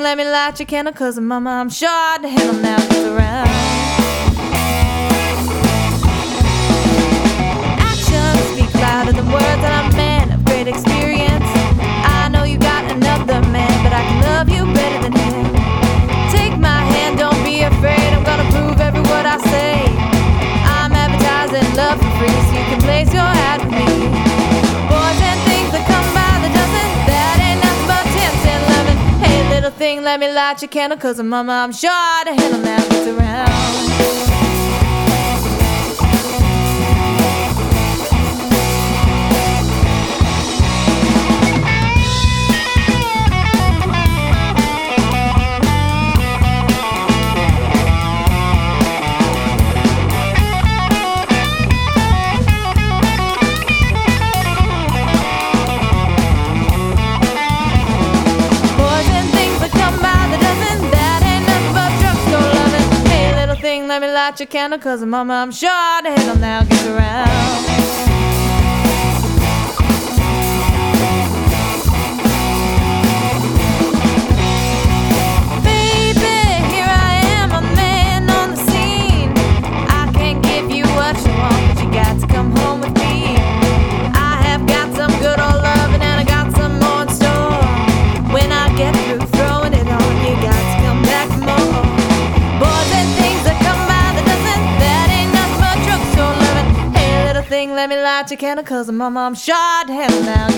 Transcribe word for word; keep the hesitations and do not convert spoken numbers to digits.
let me light your candle, cause mama, I'm sure the handle now gets around. Actions speak louder than words, and I'm a man of great experience. I know you got another man, but I can love you better than him. Take my hand, don't be afraid, I'm gonna prove every word I say. I'm advertising love for free, so you can place your ad with me. Boys and things that come by the dozen, that ain't nothing but ten, ten, eleven. Hey little thing, let me light your candle, cause mama, I'm sure the handle now gets around. Let me light your candle, cause mama, I'm sure the handle now gets around. Baby, here I am, a man on the scene. I can't give you what you want, but you got to come home with me. I have got some good old loving, and I got some more in store. When I get through throwing it on, you got to come back for more. Boys and things that come let me light your candle, cause mama, I'm sure the handle now